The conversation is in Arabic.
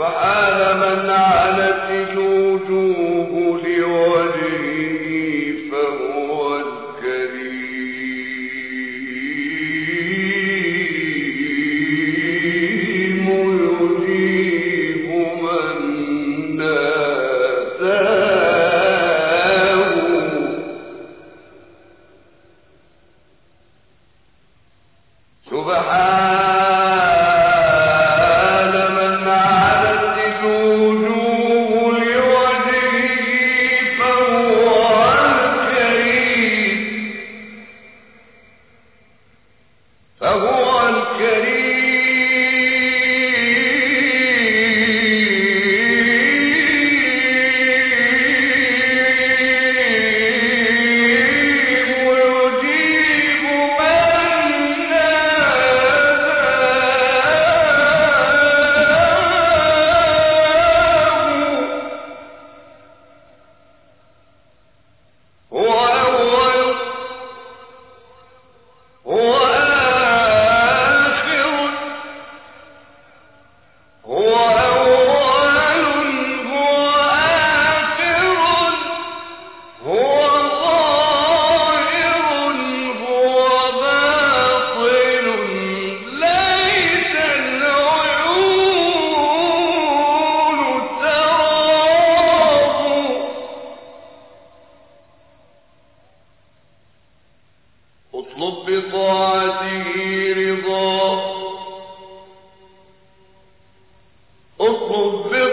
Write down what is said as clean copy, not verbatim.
سبحان من عنت الوجوه لوجهه فهو الكريم يجيب من ناداه سبحان من عنت الوجوه لوجهه فهو الكريم ويجيب من ناداه هو أول هو آخر هو أول هو آخر هو ظاهر هو باطن ليس العيون تراه اطلب بطاعته رضاه اطلب